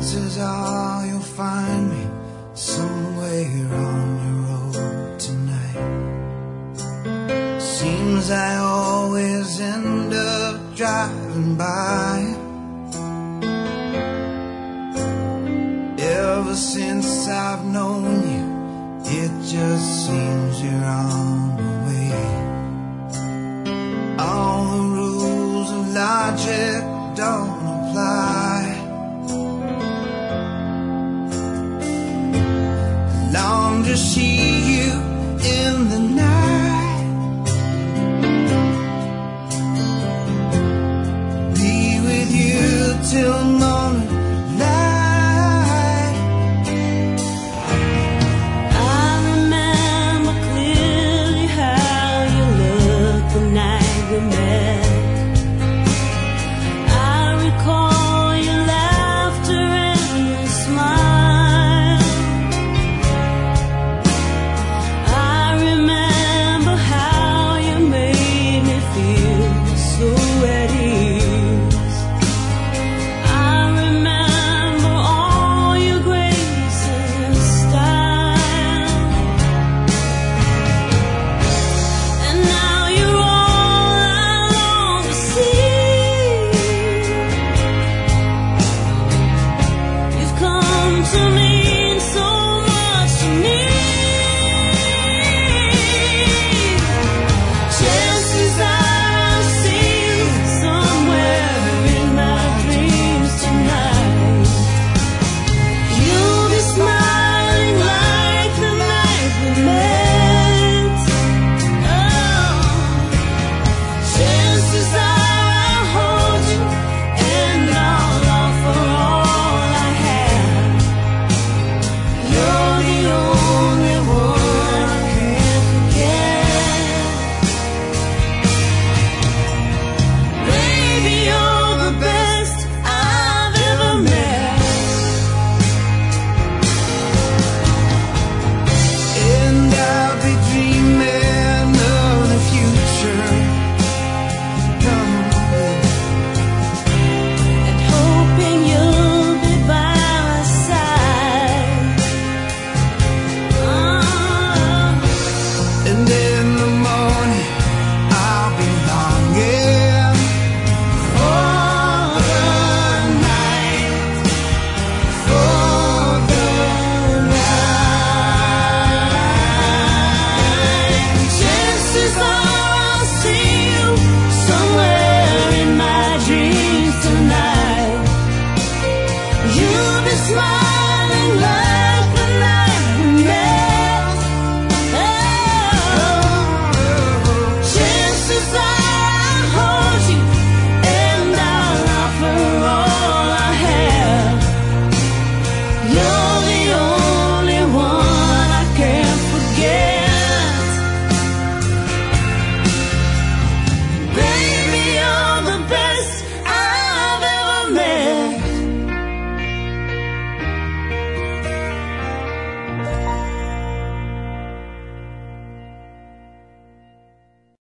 chances are you'll find me somewhere on your road tonight. Seems I always end up driving by. Ever since I've known you, it just seems you're on the way. All the rules of logic don't apply. Longer she